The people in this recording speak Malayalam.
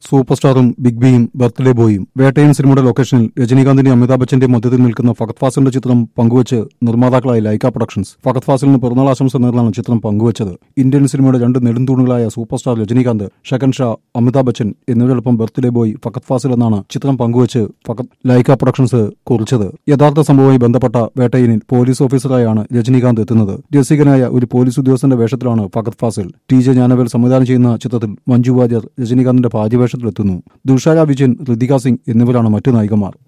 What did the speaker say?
സൂപ്പർ സ്റ്റാറും ബിഗ് ബിയും ബർത്ത്ഡേ ബോയും. വേട്ടയൻ സിനിമയുടെ ലൊക്കേഷനിൽ രജനീകാന്തിന്റെയും അമിതാഭ് ബച്ചന്റെയും മധ്യത്തിൽ നിൽക്കുന്ന ഫഹദ് ഫാസിലിന്റെ ചിത്രം പങ്കുവച്ച് നിർമ്മാതാക്കളായ ലൈക്ക പ്രൊഡക്ഷൻസ് ഫഹദ് ഫാസിലിന് പിറന്നാൾ ആശംസ നേർന്നാണ് ചിത്രം പങ്കുവച്ചത്. ഇന്ത്യൻ സിനിമയുടെ രണ്ട് നെടുംതൂണുകളായ സൂപ്പർ സ്റ്റാർ രജനീകാന്ത്, ഷെക്കൻ ഷാ, അമിതാഭ് ബച്ചൻ എന്നിവരോടൊപ്പം ബർത്ത്ഡേ ബോയ് ഫഹദ് ഫാസിൽ എന്നാണ് ചിത്രം പങ്കുവച്ച് ലൈക്ക പ്രൊഡക്ഷൻസ് കുറിച്ചത്. യഥാർത്ഥ സംഭവവുമായി ബന്ധപ്പെട്ട വേട്ടയനിൽ പോലീസ് ഓഫീസറായാണ് രജനീകാന്ത് എത്തുന്നത്. രസികനായ ഒരു പോലീസ് ഉദ്യോഗസ്ഥന്റെ വേഷത്തിലാണ് ഫഹദ് ഫാസിൽ. TJ ജ്ഞാനവേൽ സംവിധാനം ചെയ്യുന്ന ചിത്രത്തിൽ മഞ്ജു വാര്യർ രജനീകാന്തിന്റെ ഭാര്യ വേഷത്തിലെത്തുന്നു. ദുഷാര വിജയൻ, ഋതിക സിംഗ് എന്നിവരാണ് മറ്റു നായികമാർ.